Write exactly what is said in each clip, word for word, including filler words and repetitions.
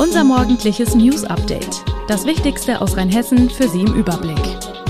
Unser morgendliches News-Update. Das Wichtigste aus Rheinhessen für Sie im Überblick.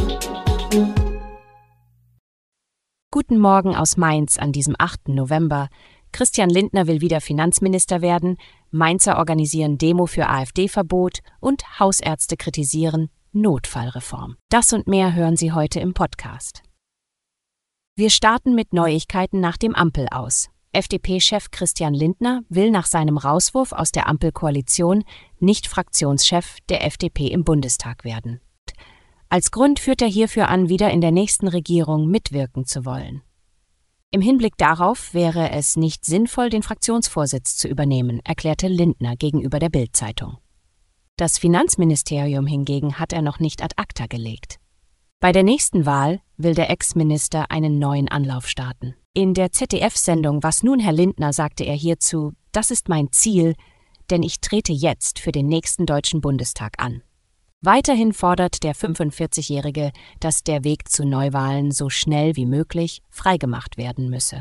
Guten Morgen aus Mainz an diesem achten November. Christian Lindner will wieder Finanzminister werden, Mainzer organisieren Demo für AfD-Verbot und Hausärzte kritisieren Notfallreform. Das und mehr hören Sie heute im Podcast. Wir starten mit Neuigkeiten nach dem Ampel aus. F D P-Chef Christian Lindner will nach seinem Rauswurf aus der Ampelkoalition nicht Fraktionschef der F D P im Bundestag werden. Als Grund führt er hierfür an, wieder in der nächsten Regierung mitwirken zu wollen. Im Hinblick darauf wäre es nicht sinnvoll, den Fraktionsvorsitz zu übernehmen, erklärte Lindner gegenüber der Bild-Zeitung. Das Finanzministerium hingegen hat er noch nicht ad acta gelegt. Bei der nächsten Wahl will der Ex-Minister einen neuen Anlauf starten. In der Z D F-Sendung Was nun, Herr Lindner, sagte er hierzu: Das ist mein Ziel, denn ich trete jetzt für den nächsten Deutschen Bundestag an. Weiterhin fordert der fünfundvierzigjährige, dass der Weg zu Neuwahlen so schnell wie möglich freigemacht werden müsse.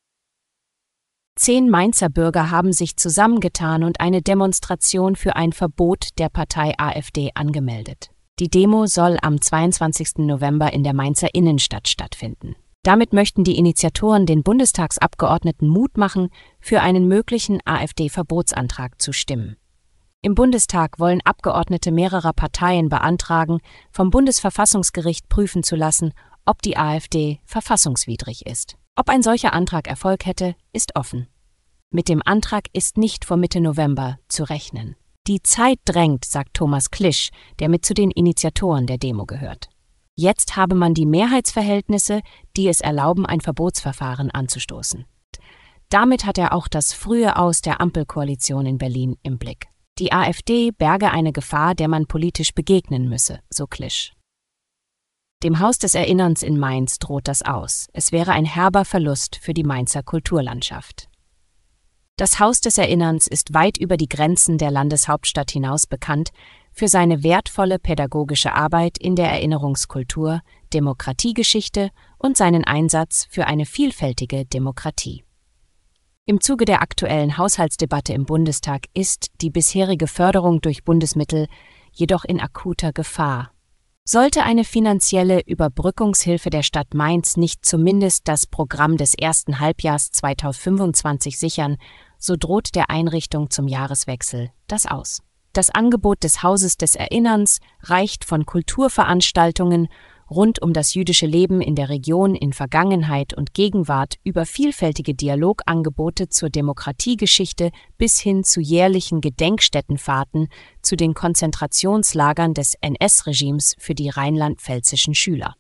Zehn Mainzer Bürger haben sich zusammengetan und eine Demonstration für ein Verbot der Partei AfD angemeldet. Die Demo soll am zweiundzwanzigsten November in der Mainzer Innenstadt stattfinden. Damit möchten die Initiatoren den Bundestagsabgeordneten Mut machen, für einen möglichen AfD-Verbotsantrag zu stimmen. Im Bundestag wollen Abgeordnete mehrerer Parteien beantragen, vom Bundesverfassungsgericht prüfen zu lassen, ob die AfD verfassungswidrig ist. Ob ein solcher Antrag Erfolg hätte, ist offen. Mit dem Antrag ist nicht vor Mitte November zu rechnen. Die Zeit drängt, sagt Thomas Klisch, der mit zu den Initiatoren der Demo gehört. Jetzt habe man die Mehrheitsverhältnisse, die es erlauben, ein Verbotsverfahren anzustoßen. Damit hat er auch das frühe Aus der Ampelkoalition in Berlin im Blick. Die AfD berge eine Gefahr, der man politisch begegnen müsse, so Klisch. Dem Haus des Erinnerns in Mainz droht das Aus. Es wäre ein herber Verlust für die Mainzer Kulturlandschaft. Das Haus des Erinnerns ist weit über die Grenzen der Landeshauptstadt hinaus bekannt für seine wertvolle pädagogische Arbeit in der Erinnerungskultur, Demokratiegeschichte und seinen Einsatz für eine vielfältige Demokratie. Im Zuge der aktuellen Haushaltsdebatte im Bundestag ist die bisherige Förderung durch Bundesmittel jedoch in akuter Gefahr. Sollte eine finanzielle Überbrückungshilfe der Stadt Mainz nicht zumindest das Programm des ersten Halbjahrs zweitausendfünfundzwanzig sichern, so droht der Einrichtung zum Jahreswechsel das Aus. Das Angebot des Hauses des Erinnerns reicht von Kulturveranstaltungen rund um das jüdische Leben in der Region in Vergangenheit und Gegenwart über vielfältige Dialogangebote zur Demokratiegeschichte bis hin zu jährlichen Gedenkstättenfahrten zu den Konzentrationslagern des N S-Regimes für die rheinland-pfälzischen Schüler.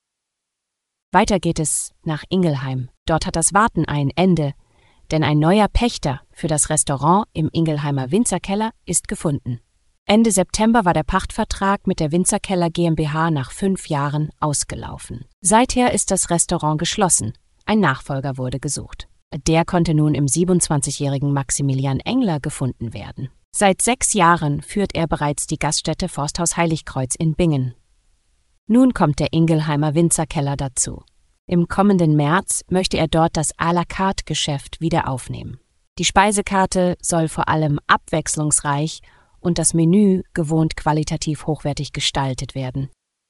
Weiter geht es nach Ingelheim. Dort hat das Warten ein Ende, denn ein neuer Pächter für das Restaurant im Ingelheimer Winzerkeller ist gefunden. Ende September war der Pachtvertrag mit der Winzerkeller GmbH nach fünf Jahren ausgelaufen. Seither ist das Restaurant geschlossen. Ein Nachfolger wurde gesucht. Der konnte nun im siebenundzwanzigjährigen Maximilian Engler gefunden werden. Seit sechs Jahren führt er bereits die Gaststätte Forsthaus Heiligkreuz in Bingen. Nun kommt der Ingelheimer Winzerkeller dazu. Im kommenden März möchte er dort das à la carte Geschäft wieder aufnehmen. Die Speisekarte soll vor allem abwechslungsreich und das Menü gewohnt qualitativ hochwertig gestaltet werden.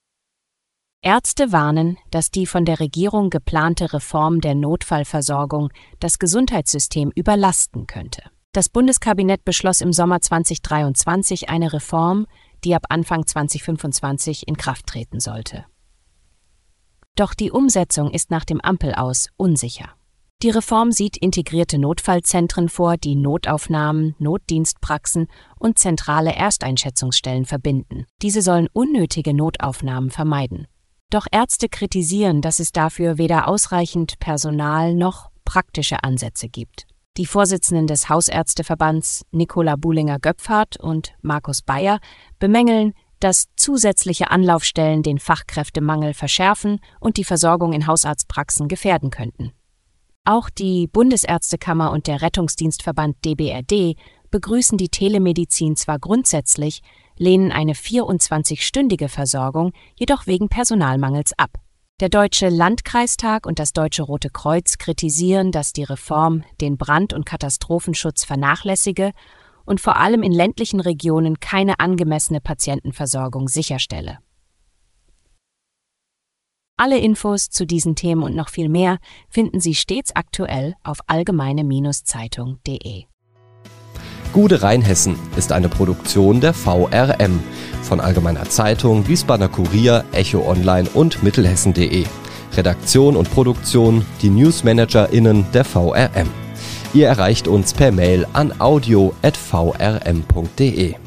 Ärzte warnen, dass die von der Regierung geplante Reform der Notfallversorgung das Gesundheitssystem überlasten könnte. Das Bundeskabinett beschloss im Sommer zweitausenddreiundzwanzig eine Reform, die ab Anfang zweitausendfünfundzwanzig in Kraft treten sollte. Doch die Umsetzung ist nach dem Ampelaus unsicher. Die Reform sieht integrierte Notfallzentren vor, die Notaufnahmen, Notdienstpraxen und zentrale Ersteinschätzungsstellen verbinden. Diese sollen unnötige Notaufnahmen vermeiden. Doch Ärzte kritisieren, dass es dafür weder ausreichend Personal noch praktische Ansätze gibt. Die Vorsitzenden des Hausärzteverbands Nicola Buhlinger-Göpfhardt und Markus Bayer bemängeln, dass zusätzliche Anlaufstellen den Fachkräftemangel verschärfen und die Versorgung in Hausarztpraxen gefährden könnten. Auch die Bundesärztekammer und der Rettungsdienstverband D B R D begrüßen die Telemedizin zwar grundsätzlich, lehnen eine vierundzwanzigstündige Versorgung jedoch wegen Personalmangels ab. Der Deutsche Landkreistag und das Deutsche Rote Kreuz kritisieren, dass die Reform den Brand- und Katastrophenschutz vernachlässige und vor allem in ländlichen Regionen keine angemessene Patientenversorgung sicherstelle. Alle Infos zu diesen Themen und noch viel mehr finden Sie stets aktuell auf allgemeine Zeitung punkt de. Gude Rheinhessen ist eine Produktion der V R M von Allgemeiner Zeitung, Wiesbadener Kurier, Echo Online und Mittelhessen punkt de. Redaktion und Produktion die NewsmanagerInnen der V R M. Ihr erreicht uns per Mail an audio at v r m punkt de.